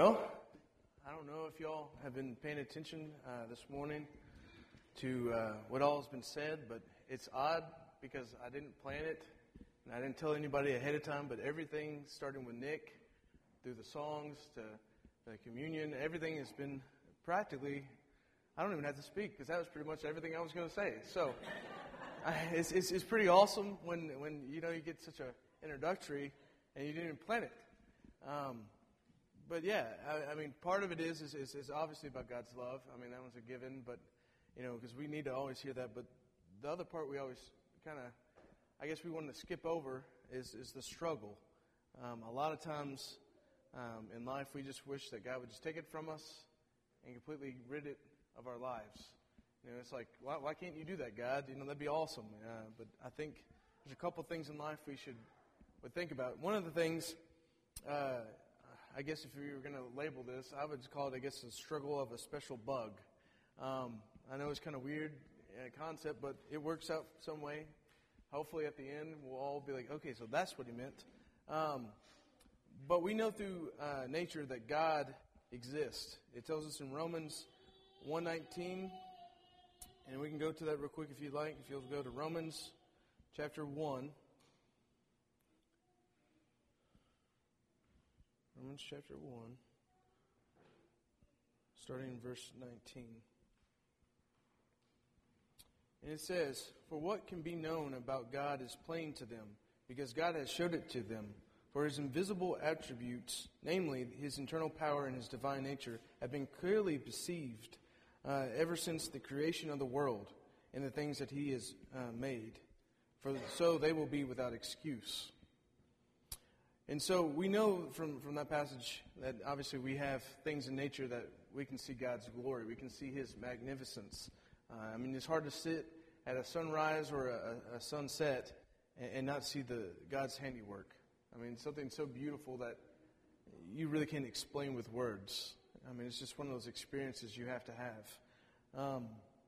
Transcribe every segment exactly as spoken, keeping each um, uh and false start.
Well, I don't know if y'all have been paying attention uh, this morning to uh, what all has been said, but it's odd because I didn't plan it and I didn't tell anybody ahead of time, but everything starting with Nick, through the songs to the communion, everything has been practically, I don't even have to speak because that was pretty much everything I was going to say. So I, it's, it's, it's pretty awesome when, when you know you get such a introductory and you didn't even plan it. Um, But yeah, I, I mean, part of it is, is is is obviously about God's love. I mean, that one's a given, but, you know, because we need to always hear that. But the other part we always kind of, I guess we want to skip over is, is the struggle. Um, a lot of times um, in life, we just wish that God would just take it from us and completely rid it of our lives. You know, it's like, why, why can't you do that, God? You know, that'd be awesome. Uh, but I think there's a couple things in life we should would think about. One of the things, uh, I guess if we were going to label this, I would call it, I guess, the struggle of a special bug. Um, I know it's kind of weird uh, concept, but it works out some way. Hopefully at the end, we'll all be like, okay, so that's what he meant. Um, but we know through uh, nature that God exists. It tells us in Romans one nineteen, and we can go to that real quick if you'd like. If you'll go to Romans chapter one. Romans chapter one, starting in verse nineteen. And it says, "For what can be known about God is plain to them, because God has showed it to them. For his invisible attributes, namely his internal power and his divine nature, have been clearly perceived uh, ever since the creation of the world and the things that he has uh, made. For so they will be without excuse." And so we know from, from that passage that obviously we have things in nature that we can see God's glory. We can see his magnificence. Uh, I mean, it's hard to sit at a sunrise or a, a sunset and, and not see the God's handiwork. I mean, something so beautiful that you really can't explain with words. I mean, it's just one of those experiences you have to have. Um,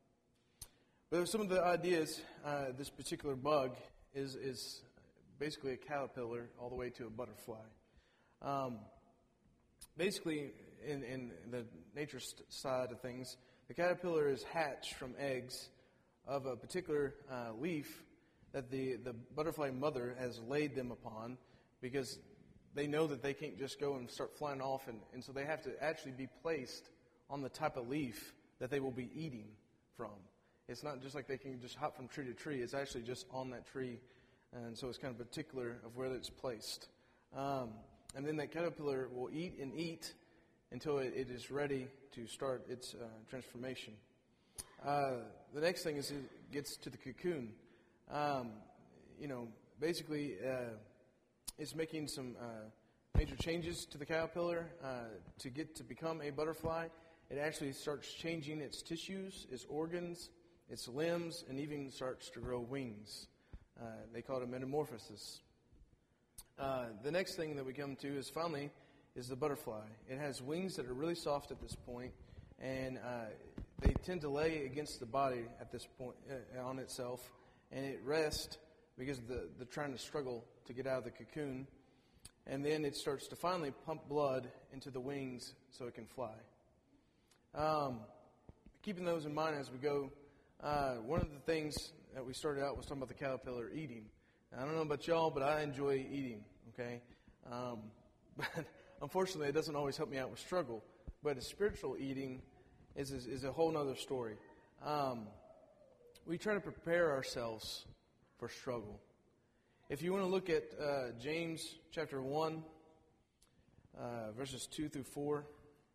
but some of the ideas, uh, this particular bug is is... basically a caterpillar all the way to a butterfly. Um, basically, in, in the nature st- side of things, the caterpillar is hatched from eggs of a particular uh, leaf that the, the butterfly mother has laid them upon, because they know that they can't just go and start flying off, and, and so they have to actually be placed on the type of leaf that they will be eating from. It's not just like they can just hop from tree to tree. It's actually just on that tree. And so it's kind of particular of where it's placed. Um, and then that caterpillar will eat and eat until it, it is ready to start its uh, transformation. Uh, the next thing is it gets to the cocoon. Um, you know, basically uh, it's making some uh, major changes to the caterpillar uh, to get to become a butterfly. It actually starts changing its tissues, its organs, its limbs, and even starts to grow wings. Uh, they call it a metamorphosis. Uh, the next thing that we come to is finally is the butterfly. It has wings that are really soft at this point, and uh, they tend to lay against the body at this point uh, on itself, and it rests because the, they're trying to struggle to get out of the cocoon, and then it starts to finally pump blood into the wings so it can fly. Um, keeping those in mind as we go, uh, one of the things that we started out was talking about the caterpillar eating. Now, I don't know about y'all, but I enjoy eating, okay? Um, but unfortunately, it doesn't always help me out with struggle. But spiritual eating is, is, is a whole other story. Um, we try to prepare ourselves for struggle. If you want to look at uh, James chapter one, uh, verses two through four.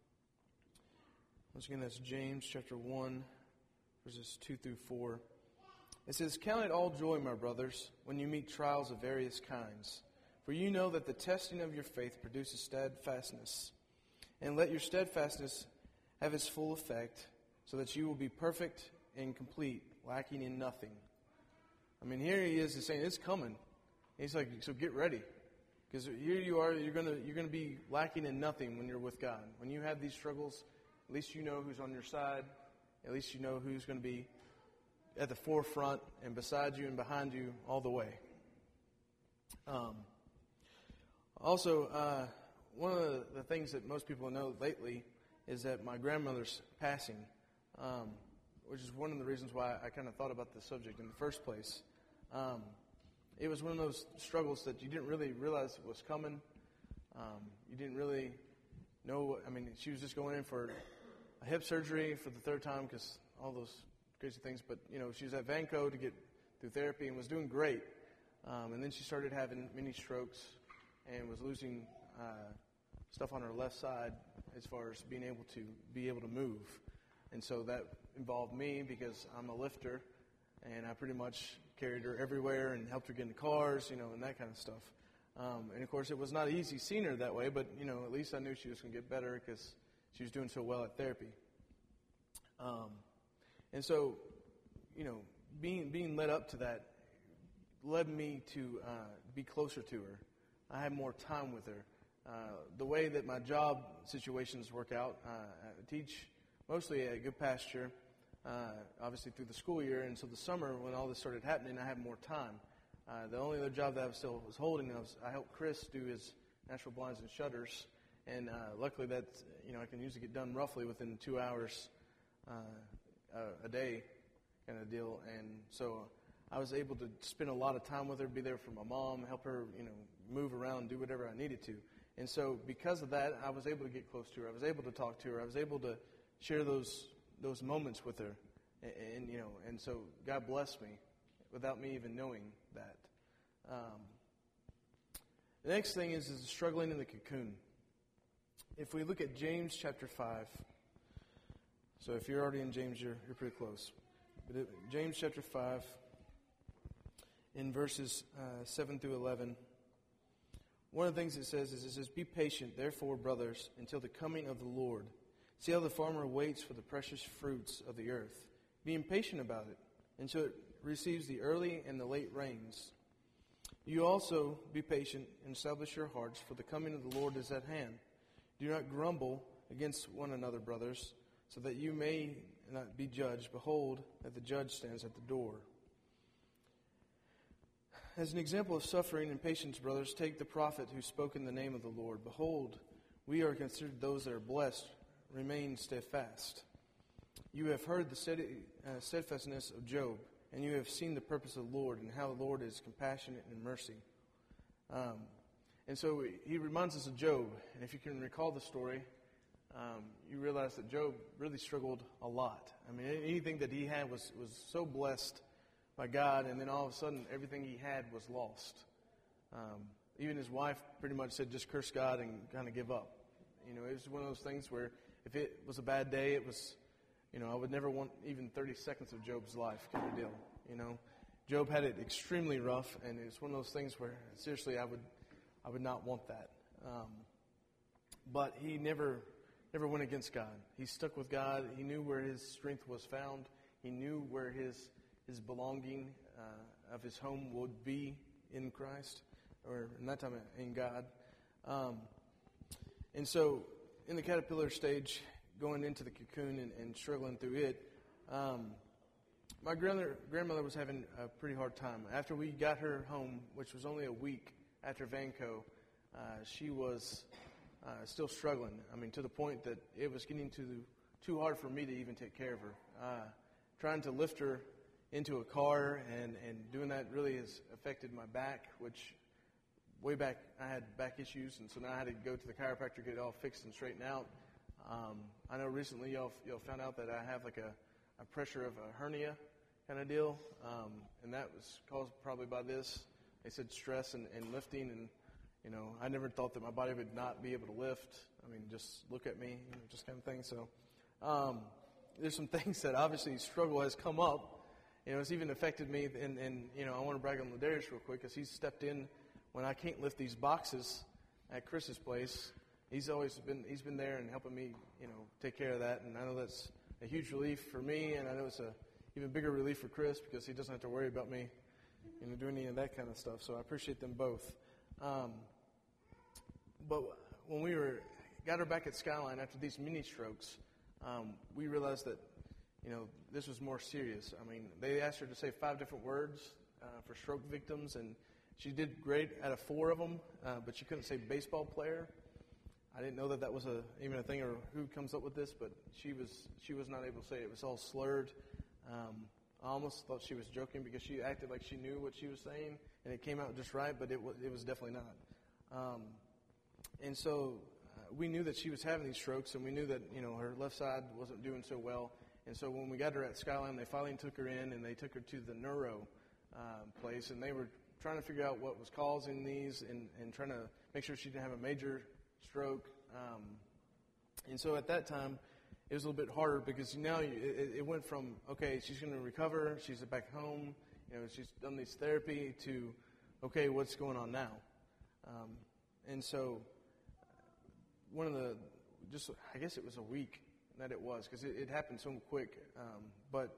Once again, that's James chapter one, verses two through four. It says, "Count it all joy, my brothers, when you meet trials of various kinds. For you know that the testing of your faith produces steadfastness. And let your steadfastness have its full effect, so that you will be perfect and complete, lacking in nothing." I mean, here he is, he's saying it's coming. He's like, so get ready. Because here you are, you're gonna you're gonna be lacking in nothing when you're with God. When you have these struggles, at least you know who's on your side. At least you know who's going to be at the forefront and beside you and behind you all the way. Um, also, uh, one of the, the things that most people know lately is that my grandmother's passing, um, which is one of the reasons why I kind of thought about this subject in the first place. Um, it was one of those struggles that you didn't really realize was coming. Um, you didn't really know. I mean, she was just going in for a hip surgery for the third time because all those crazy things. But, you know, she was at Vanco to get through therapy and was doing great. Um, and then she started having mini strokes and was losing uh, stuff on her left side as far as being able to be able to move. And so that involved me because I'm a lifter, and I pretty much carried her everywhere and helped her get in cars, you know, and that kind of stuff. Um, and, of course, it was not easy seeing her that way, but, you know, at least I knew she was going to get better because she was doing so well at therapy. Um, and so, you know, being being led up to that led me to uh, be closer to her. I had more time with her. Uh, the way that my job situations work out, uh, I teach mostly at Good Pasture, uh, obviously through the school year, and so the summer when all this started happening, I had more time. Uh, the only other job that I was still was holding, I, was, I helped Chris do his natural blinds and shutters, and uh, luckily that, you know, I can usually get done roughly within two hours uh, a, a day kind of deal, and so I was able to spend a lot of time with her, be there for my mom, help her, you know, move around, do whatever I needed to. And so because of that, I was able to get close to her. I was able to talk to her. I was able to share those those moments with her. And, and you know, and so God blessed me without me even knowing that. Um, the next thing is, is struggling in the cocoon. If we look at James chapter five, so if you're already in James, you're, you're pretty close. But it, James chapter five, in verses uh, seven through eleven, one of the things it says is, it says, "Be patient, therefore, brothers, until the coming of the Lord. See how the farmer waits for the precious fruits of the earth, being patient about it, until it receives the early and the late rains. You also be patient and establish your hearts, for the coming of the Lord is at hand. Do not grumble against one another, brothers, so that you may not be judged. Behold, that the judge stands at the door." As an example of suffering and patience, brothers, take the prophet who spoke in the name of the Lord. Behold, we are considered those that are blessed. Remain steadfast. You have heard the steady, uh, steadfastness of Job, and you have seen the purpose of the Lord, and how the Lord is compassionate and mercy. Um, and so he reminds us of Job. And if you can recall the story, um, you realize that Job really struggled a lot. I mean, anything that he had was, was so blessed by God, and then all of a sudden, everything he had was lost. Um, even his wife pretty much said, just curse God and kind of give up. You know, it was one of those things where if it was a bad day, it was, you know, I would never want even thirty seconds of Job's life kind of deal. You know, Job had it extremely rough, and it's one of those things where, seriously, I would I would not want that. Um, but he never never went against God. He stuck with God. He knew where his strength was found. He knew where his his belonging uh, of his home would be in Christ, or in that time in God. Um, and so in the caterpillar stage, going into the cocoon and, and struggling through it, um, my grandmother, grandmother was having a pretty hard time. After we got her home, which was only a week after Vanco, uh, she was uh, still struggling. I mean, to the point that it was getting to too hard for me to even take care of her. Uh, trying to lift her into a car, and, and doing that really has affected my back, which way back I had back issues, and so now I had to go to the chiropractor, get it all fixed and straightened out. Um, I know recently y'all, y'all found out that I have like a, a pressure of a hernia kind of deal, um, and that was caused probably by this. They said stress and, and lifting, and, you know, I never thought that my body would not be able to lift. I mean, just look at me, you know, just kind of thing. So um, there's some things that obviously struggle has come up. You know, it's even affected me, and, and you know, I want to brag on Ladarius real quick because he's stepped in when I can't lift these boxes at Chris's place. He's always been he's been there and helping me, you know, take care of that, and I know that's a huge relief for me, and I know it's a even bigger relief for Chris because he doesn't have to worry about me, you know, doing any of that kind of stuff. So I appreciate them both. Um, but when we were got her back at Skyline after these mini strokes, um, we realized that, you know, this was more serious. I mean, they asked her to say five different words uh, for stroke victims, and she did great out of four of them, uh, but she couldn't say baseball player. I didn't know that that was a, even a thing or who comes up with this, but she was she was not able to say it. It was all slurred. Um, I almost thought she was joking because she acted like she knew what she was saying, and it came out just right, but it was, it was definitely not. Um, and so uh, we knew that she was having these strokes, and we knew that, you know, her left side wasn't doing so well. And so when we got her at Skyline, they finally took her in, and they took her to the neuro um, place, and they were trying to figure out what was causing these and, and trying to make sure she didn't have a major stroke. Um, and so at that time, it was a little bit harder because now you, it, it went from, okay, she's going to recover, she's back home, you know, she's done this therapy, to, okay, what's going on now? Um, and so one of the, just, I guess it was a week that it was, because it, it happened so quick. Um, but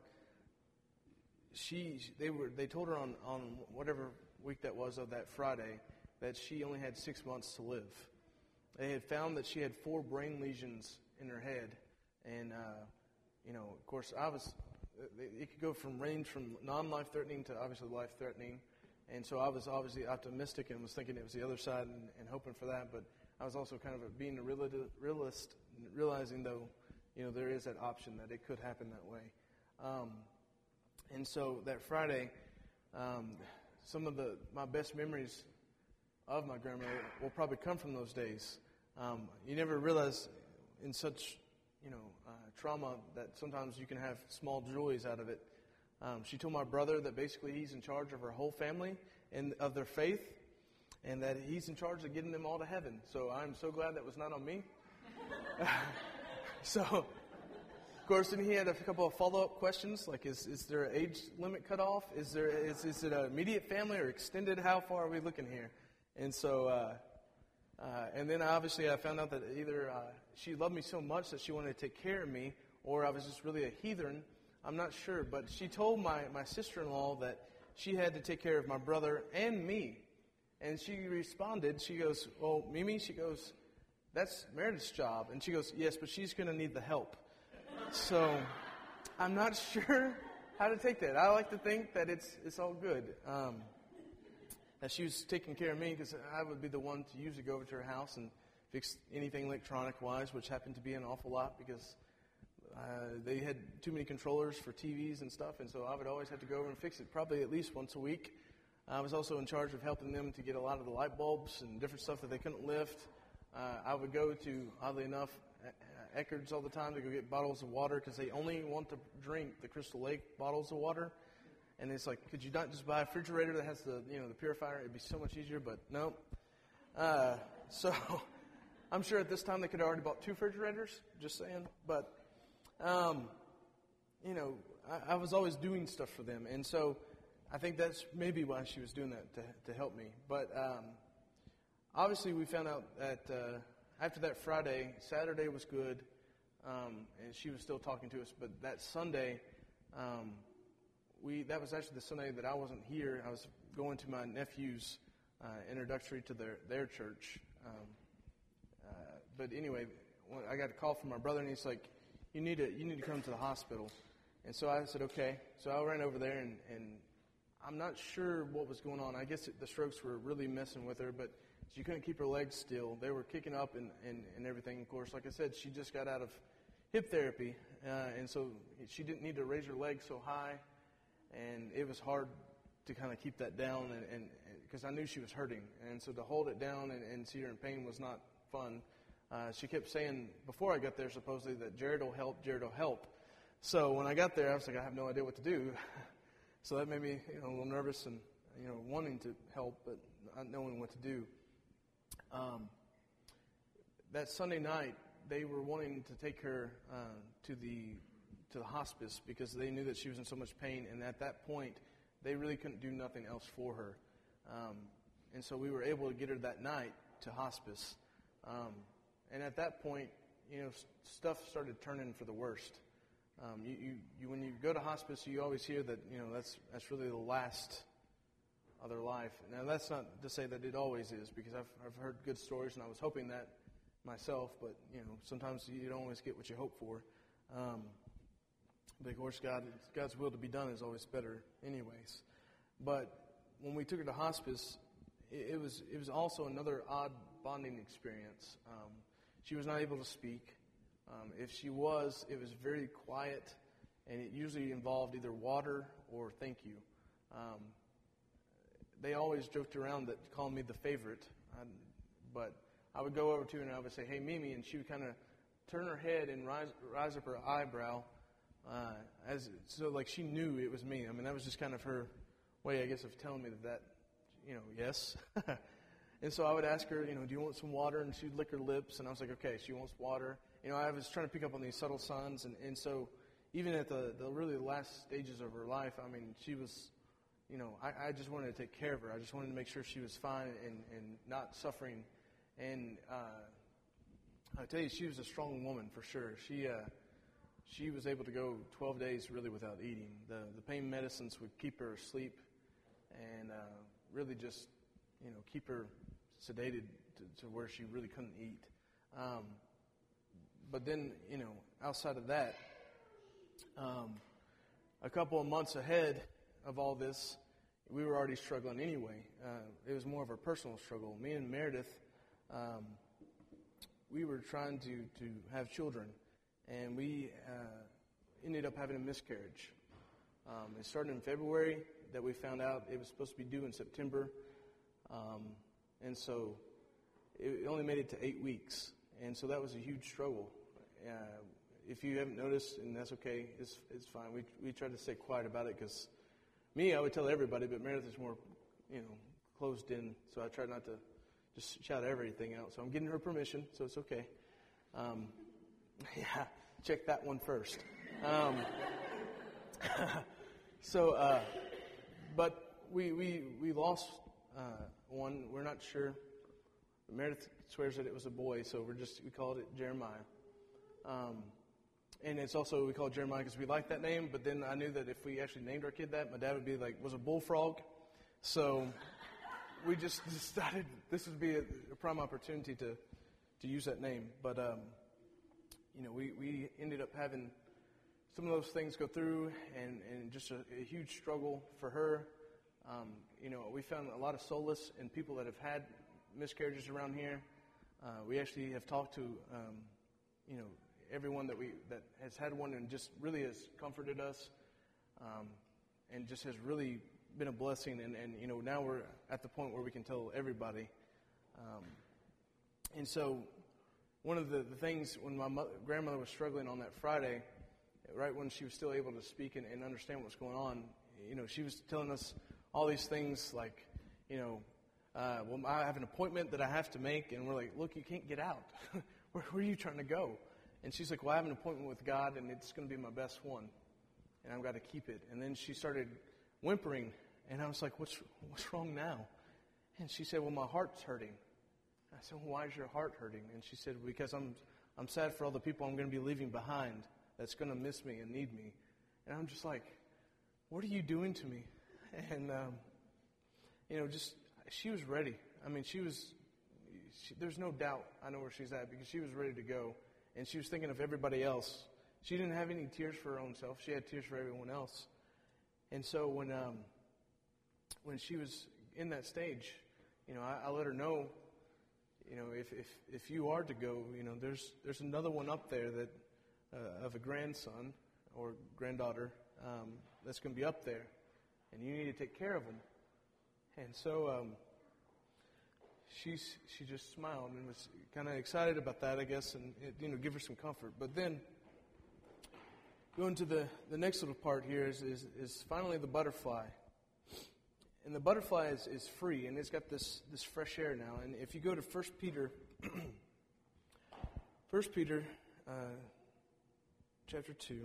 she, they were, they told her on, on whatever week that was of that Friday that she only had six months to live. They had found that she had four brain lesions in her head. And, uh, you know, of course, I was, it could go from range from non-life-threatening to obviously life-threatening. And so I was obviously optimistic and was thinking it was the other side and, and hoping for that. But I was also kind of a, being a realist, realizing, though, you know, there is that option that it could happen that way. Um, and so that Friday, um, some of the my best memories of my grandmother will probably come from those days. Um, you never realize in such, you know, uh, trauma that sometimes you can have small joys out of it. Um, she told my brother that basically he's in charge of her whole family and of their faith, and that he's in charge of getting them all to heaven. So I'm so glad that was not on me. So, of course, then he had a couple of follow-up questions, like is is there an age limit cutoff? Is there is is it an immediate family or extended? How far are we looking here? And so, uh, uh, and then obviously I found out that either uh, she loved me so much that she wanted to take care of me, or I was just really a heathen. I'm not sure, but she told my, my sister-in-law that she had to take care of my brother and me. And she responded, she goes, well, Mimi, she goes, that's Meredith's job. And she goes, yes, but she's going to need the help. So I'm not sure how to take that. I like to think that it's it's all good. Um, that she was taking care of me, because I would be the one to usually go over to her house and fix anything electronic-wise, which happened to be an awful lot because uh, they had too many controllers for T Vs and stuff, and so I would always have to go over and fix it, probably at least once a week. I was also in charge of helping them to get a lot of the light bulbs and different stuff that they couldn't lift. Uh, I would go to, oddly enough, Eckerd's all the time to go get bottles of water because they only want to drink the Crystal Lake bottles of water. And it's like, could you not just buy a refrigerator that has the, you know, the purifier? It'd be so much easier, but no. Uh, so I'm sure at this time they could have already bought two refrigerators, just saying. But, um, you know, I, I was always doing stuff for them. And so I think that's maybe why she was doing that, to, to help me. But um, obviously we found out that uh, after that Friday, Saturday was good, um, and she was still talking to us. But that Sunday, um, we that was actually the Sunday that I wasn't here. I was going to my nephew's uh, introductory to their, their church. Um, uh, but anyway, when I got a call from my brother, and he's like, you need to, you need to come to the hospital. And so I said, okay. So I ran over there, and, and I'm not sure what was going on. I guess it, the strokes were really messing with her, but she couldn't keep her legs still. They were kicking up and, and, and everything. Of course, like I said, she just got out of hip therapy, uh, and so she didn't need to raise her legs so high, and it was hard to kind of keep that down, and because I knew she was hurting, and so to hold it down and, and see her in pain was not fun. Uh, she kept saying before I got there, supposedly, that Jared will help, Jared will help. So when I got there, I was like, I have no idea what to do. So that made me, you know, a little nervous and, you know, wanting to help, but not knowing what to do. Um, that Sunday night, they were wanting to take her uh, to the to the hospice because they knew that she was in so much pain, and at that point, they really couldn't do nothing else for her. Um, and so we were able to get her that night to hospice. Um, and at that point, you know, stuff started turning for the worst. Um, you, you, you, when you go to hospice, you always hear that, you know, that's that's really the last of their life. Now, that's not to say that it always is, because I've I've heard good stories, and I was hoping that myself. But you know, sometimes you don't always get what you hope for. Um, but of course, God, God's will to be done is always better, anyways. But when we took her to hospice, it, it was it was also another odd bonding experience. Um, she was not able to speak. Um, if she was, it was very quiet, and it usually involved either water or thank you. Um, they always joked around that called me the favorite, I, but I would go over to her and I would say, "Hey, Mimi," and she would kind of turn her head and rise, rise up her eyebrow, uh, as so like she knew it was me. I mean, that was just kind of her way, I guess, of telling me that, that you know, yes. And so I would ask her, you know, "Do you want some water?" And she'd lick her lips, and I was like, okay, she wants water. You know, I was trying to pick up on these subtle signs, and, and so even at the, the really last stages of her life, I mean, she was, you know, I, I just wanted to take care of her. I just wanted to make sure she was fine and, and not suffering. And uh, I tell you, she was a strong woman for sure. She uh, she was able to go twelve days really without eating. The the pain medicines would keep her asleep and uh, really just, you know, keep her sedated to, to where she really couldn't eat. Um, but then, you know, outside of that, um, a couple of months ahead of all this, we were already struggling anyway. Uh, it was more of a personal struggle. Me and Meredith, um, we were trying to, to have children, and we uh, ended up having a miscarriage. Um, it started in February that we found out it was supposed to be due in September. Um, and so it only made it to eight weeks. And so that was a huge struggle. Uh, if you haven't noticed, and that's okay, it's it's fine. We we tried to stay quiet about it because me, I would tell everybody, but Meredith is more, you know, closed in. So I tried not to just shout everything out. So I'm getting her permission, so it's okay. Um, yeah, check that one first. Um, so, uh, but we we we lost uh, one. We're not sure. Meredith swears that it was a boy, so we're just we called it Jeremiah. Um, and it's also we call it Jeremiah because we like that name. But then I knew that if we actually named our kid that, my dad would be like, "Was a bullfrog?" So we just decided this would be a, a prime opportunity to to use that name. But um, you know, we we ended up having some of those things go through, and and just a, a huge struggle for her. Um, you know, we found a lot of solace in people that have had miscarriages around here. Uh, we actually have talked to, um, you know, everyone that we that has had one, and just really has comforted us, um, and just has really been a blessing. And, and you know, now we're at the point where we can tell everybody. Um, and so, one of the, the things when my mother, grandmother was struggling on that Friday, right when she was still able to speak and, and understand what's going on, you know, she was telling us all these things like, you know. Uh, well, I have an appointment that I have to make, and we're like, "Look, you can't get out. where, where are you trying to go?" And she's like, "Well, I have an appointment with God, and it's going to be my best one, and I've got to keep it." And then she started whimpering, and I was like, "What's what's wrong now?" And she said, "Well, my heart's hurting." I said, "Well, why is your heart hurting?" And she said, "Because I'm I'm sad for all the people I'm going to be leaving behind that's going to miss me and need me." And I'm just like, "What are you doing to me?" And um, you know, just. She was ready. I mean, she was, she, there's no doubt I know where she's at because she was ready to go. And she was thinking of everybody else. She didn't have any tears for her own self. She had tears for everyone else. And so when um, when she was in that stage, you know, I, I let her know, you know, if, if, if you are to go, you know, there's there's another one up there that uh, of a grandson or granddaughter um, that's going to be up there. And you need to take care of them. And so um, she's she just smiled and was kind of excited about that, I guess, and it, you know, give her some comfort. But then going to the, the next little part here is, is is finally the butterfly. And the butterfly is, is free, and it's got this, this fresh air now. And if you go to First Peter, First Peter uh, chapter two,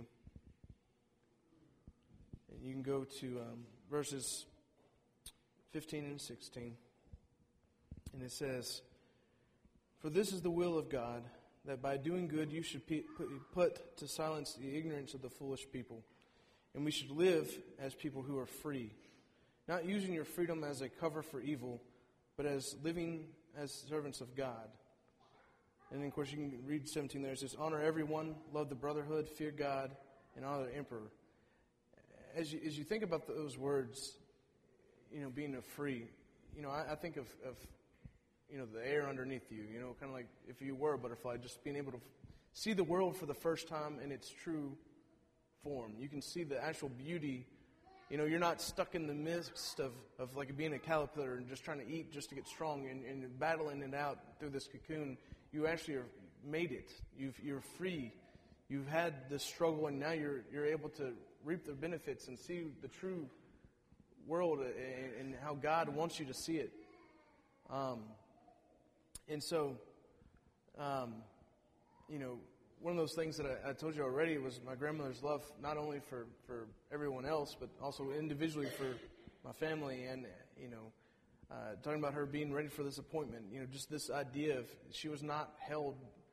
and you can go to um, verses fifteen and sixteen. And it says, "For this is the will of God, that by doing good you should put to silence the ignorance of the foolish people. And we should live as people who are free, not using your freedom as a cover for evil, but as living as servants of God." And then, of course, you can read seventeen there. It says, "Honor everyone, love the brotherhood, fear God, and honor the emperor." As you, as you think about those words, you know, being a free, you know, I, I think of, of you know, the air underneath you, you know, kind of like if you were a butterfly, just being able to see the world for the first time in its true form. You can see the actual beauty. You know, you're not stuck in the midst of, of like being a caterpillar and just trying to eat just to get strong and, and battling it out through this cocoon. You actually are made it. You've, you're free. You've had this struggle, and now you're you're able to reap the benefits and see the true world and, and how God wants you to see it. Um, and so, um, you know, one of those things that I, I told you already was my grandmother's love, not only for, for everyone else, but also individually for my family. And, you know, uh, talking about her being ready for this appointment, you know, just this idea of she was not held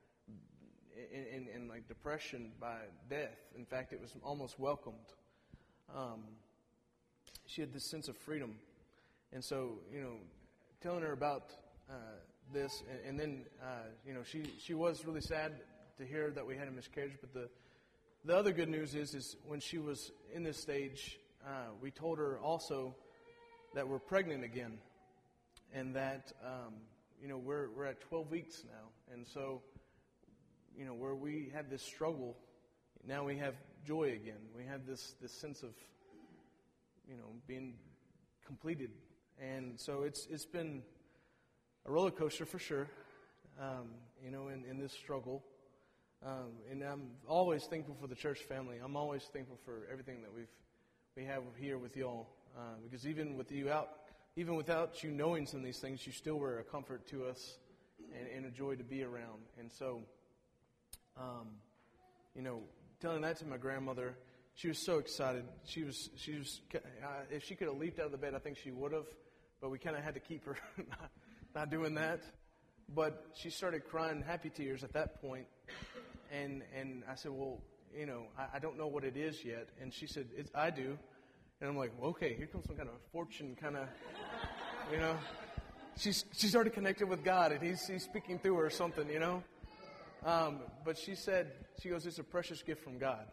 in, in, in like depression by death. In fact, it was almost welcomed. Um, she had this sense of freedom. And so, you know, telling her about uh, this, and, and then, uh, you know, she, she was really sad to hear that we had a miscarriage, but the the other good news is is when she was in this stage, uh, we told her also that we're pregnant again, and that um, you know we're we're at twelve weeks now, and so you know where we had this struggle, now we have joy again. We have this this sense of you know being completed, and so it's it's been a roller coaster for sure, um, you know, in, in this struggle. Um, and I'm always thankful for the church family. I'm always thankful for everything that we've we have here with y'all. Uh, because even with you out, even without you knowing some of these things, you still were a comfort to us and, and a joy to be around. And so, um, you know, telling that to my grandmother, she was so excited. She was she was uh, if she could have leaped out of the bed, I think she would have. But we kind of had to keep her not, not doing that. But she started crying happy tears at that point. And and I said, well, you know, I, I don't know what it is yet. And she said, it's, I do. And I'm like, well, okay, here comes some kind of fortune kind of, you know. She's she's already connected with God, and he's, he's speaking through her or something, you know. Um, but she said, she goes, it's a precious gift from God.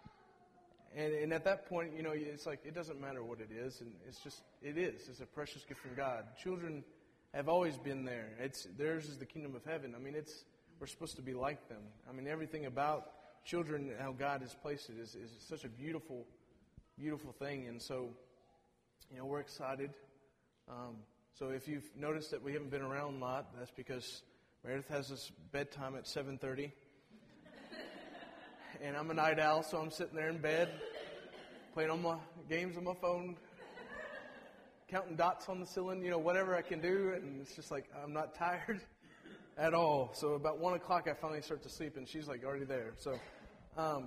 And and at that point, you know, it's like, it doesn't matter what it is. And it's just, it is. It's a precious gift from God. Children have always been there. It's theirs is the kingdom of heaven. I mean, it's we're supposed to be like them. I mean, everything about children, how God has placed it, is, is such a beautiful, beautiful thing. And so, you know, we're excited. Um, so if you've noticed that we haven't been around a lot, that's because Meredith has this bedtime at seven thirty. And I'm a night owl, so I'm sitting there in bed, playing on my games on my phone, counting dots on the ceiling, you know, whatever I can do. And it's just like, I'm not tired at all. So about one o'clock, I finally start to sleep, and she's like already there. So, um,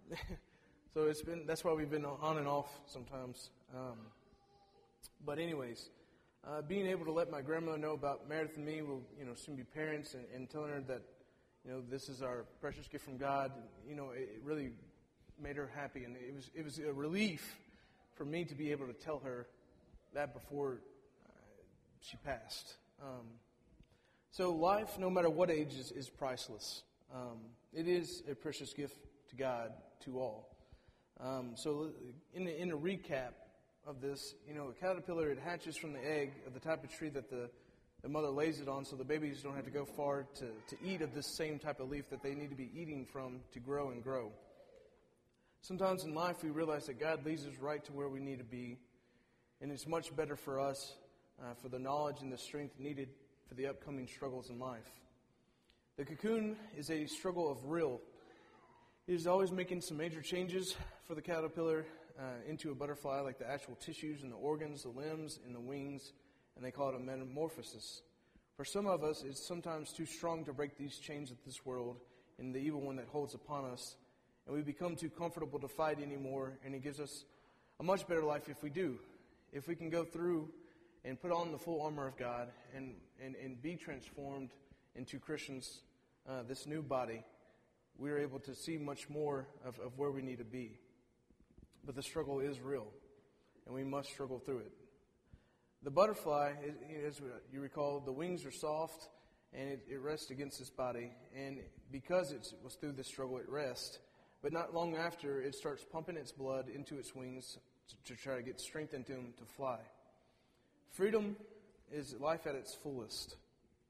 so it's been, that's why we've been on and off sometimes. Um, but anyways, uh, being able to let my grandmother know about Meredith and me, we'll, you know, soon be parents, and, and telling her that, you know, this is our precious gift from God, you know, it, it really made her happy. And it was, it was a relief for me to be able to tell her that before uh, she passed. Um, So life, no matter what age, is, is priceless. Um, it is a precious gift to God, to all. Um, so in a, in a recap of this, you know, a caterpillar, it hatches from the egg of the type of tree that the, the mother lays it on, so the babies don't have to go far to, to eat of this same type of leaf that they need to be eating from to grow and grow. Sometimes in life we realize that God leads us right to where we need to be, and it's much better for us uh, for the knowledge and the strength needed for the upcoming struggles in life. The cocoon is a struggle of real. It is always making some major changes for the caterpillar uh, into a butterfly, like the actual tissues and the organs, the limbs, and the wings, and they call it a metamorphosis. For some of us, it's sometimes too strong to break these chains of this world and the evil one that holds upon us, and we become too comfortable to fight anymore, and it gives us a much better life if we do. If we can go through and put on the full armor of God and, and, and be transformed into Christians, uh, this new body, we are able to see much more of, of where we need to be. But the struggle is real, and we must struggle through it. The butterfly, as you recall, the wings are soft, and it, it rests against its body. And because it was through this struggle, it rests. But not long after, it starts pumping its blood into its wings to, to try to get strength into them to fly. Freedom is life at its fullest.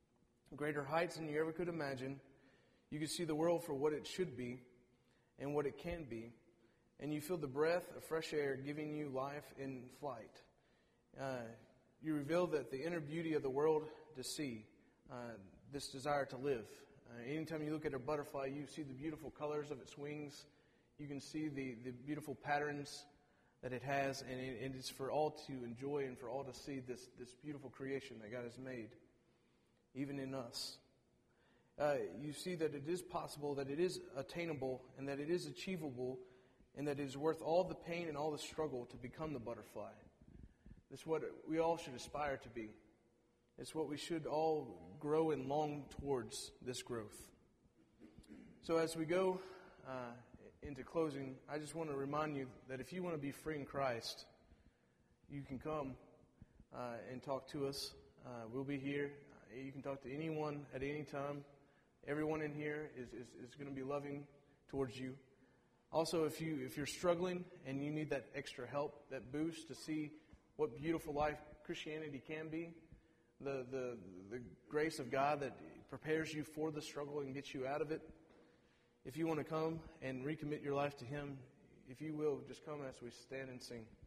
greater heights than you ever could imagine. You can see the world for what it should be and what it can be. And you feel the breath of fresh air giving you life in flight. Uh, you reveal that the inner beauty of the world to see, uh, this desire to live. Uh, anytime you look at a butterfly, you see the beautiful colors of its wings. You can see the, the beautiful patterns that it has, and it, it is for all to enjoy and for all to see this, this beautiful creation that God has made, even in us. Uh, you see that it is possible, that it is attainable, and that it is achievable, and that it is worth all the pain and all the struggle to become the butterfly. It's what we all should aspire to be. It's what we should all grow and long towards, this growth. So as we go uh, into closing, I just want to remind you that if you want to be free in Christ, you can come uh, and talk to us. Uh, we'll be here. Uh, you can talk to anyone at any time. Everyone in here is, is, is going to be loving towards you. Also, if, you, if you're struggling and you need that extra help, that boost to see what beautiful life Christianity can be, the, the, the grace of God that prepares you for the struggle and gets you out of it, if you want to come and recommit your life to Him, if you will, just come as we stand and sing.